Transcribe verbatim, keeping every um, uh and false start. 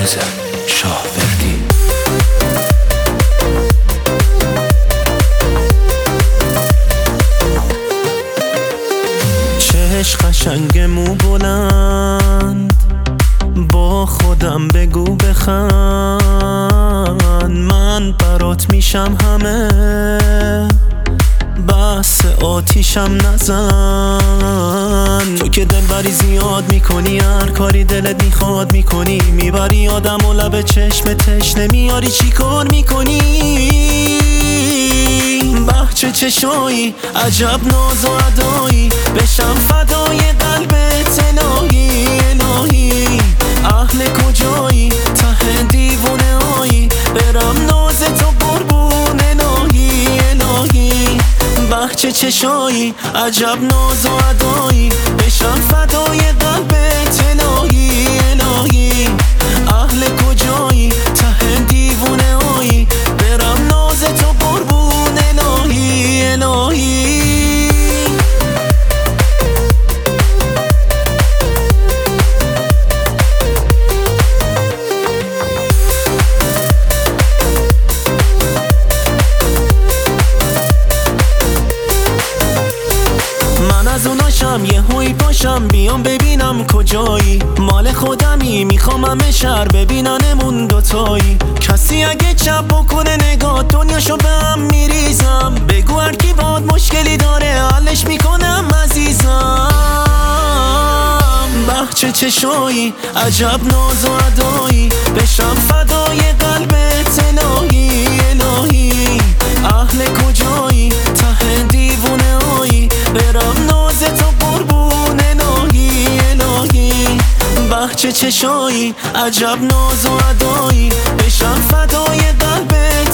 نازم شاوردی. چش قشنگ مو بلند، با خودم بگو بخند، من برات میشم همه، بس آتیشم نزن. تو که دلبری زیاد میکنی، هر کاری دلت میخواد میکنی، میبری آدم و لب چشم تشنه میاری چی کار میکنی. به چه چشایی، عجب ناز و ادایی، بشم فدای قلبت الهی الهی. اهل کجایی، ته دیوونه هایی، برم ناز تو قربون الهی الهی. به چه چشایی، عجب ناز و ادایی، بشم فدای قلبت الهی الهی. اهل کجایی، ته دیوونه هایی، برم ناز تو قربون الهی الهی. من از اوناشم یه هوی پاشم، بیام ببینم کجایی، مال خودمی میخوام همه شهر ببیننمون دوتایی. کسی اگه چپ بکنه نگاه، دنیاشو به هم میریزم، بگو هر کی باد مشکلی داره حلش میکنم عزیزم. به چه چشایی، عجب ناز و ادایی، بشم فدای قلبت الهی الهی. اهل کجایی، ته دیوونه هایی، برم ناز تو قربون الهی الهی. به چه چشایی، عجب ناز و ادایی، بشم فدای قلبت